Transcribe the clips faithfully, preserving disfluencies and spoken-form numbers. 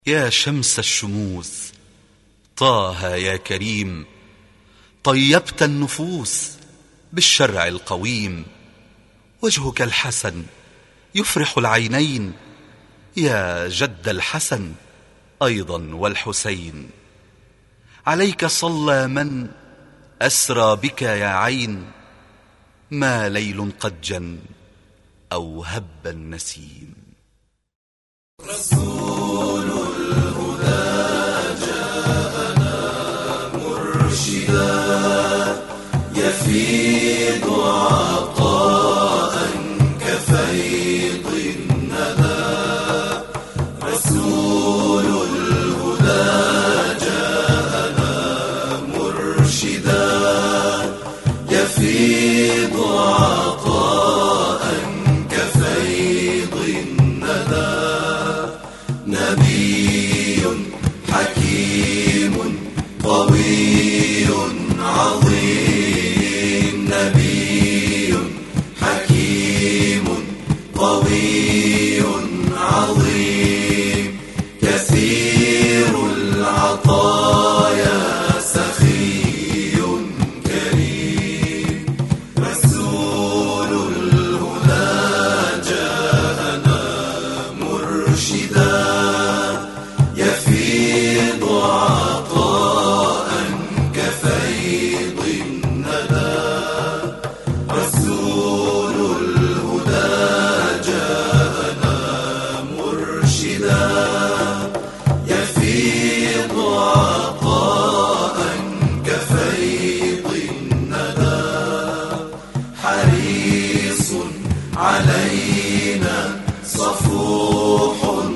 يا شمس الشموس طه يا كريم، طيبت النفوس بالشرع القويم. وجهك الحسن يفرح العينين، يا جد الحسن أيضا والحسين. عليك صلى من أسرى بك يا عين، ما ليل قد جن أو هب النسيم. رسول الهدى جاءنا مرشدا، يفيض عطاء كفيض الندى. رسول الهدى جاءنا مرشدا، يفيض عطاء كفيض الندى. نبي حكيم قوي عظيم، نبي حكيم قوي عظيم، كثير العطايا سخي كريم. رسول الهدى جاءنا مرشدا، يفيض عطاء كفيض الندى. رسول الهدى جاءنا مرشدا، يفيض عطاء كفيض الندى. حريص علينا صفوح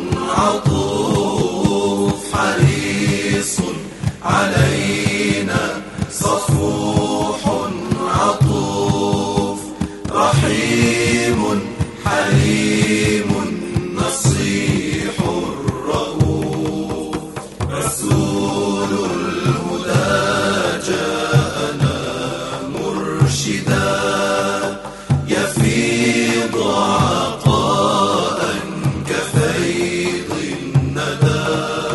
عطوف، حريص علينا صفوح عطوف، رحيم حليم نصيح رؤوف. رسول الهدى جاءنا مرشدا، يفيض عطاء كفيض الندى.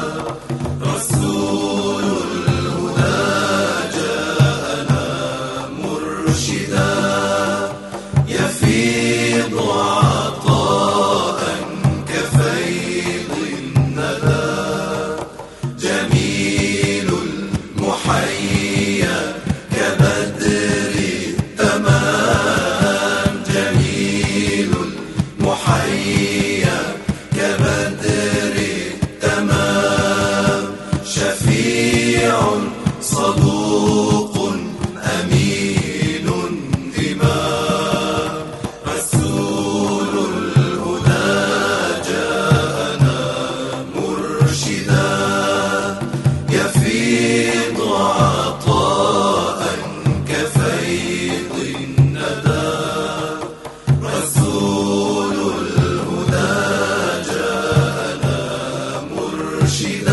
رسول الهدى جاءنا مرشدا، يفيض عطاء كفيض الندى. جميل المحيا كبدر التمام، جميل المحيا كبدر التمام، شفيع صدوق أمين إمام. رسول الهدى جاءنا مرشدا، يفيض عطاء كفيض الندى. رسول الهدى جاءنا مرشدا،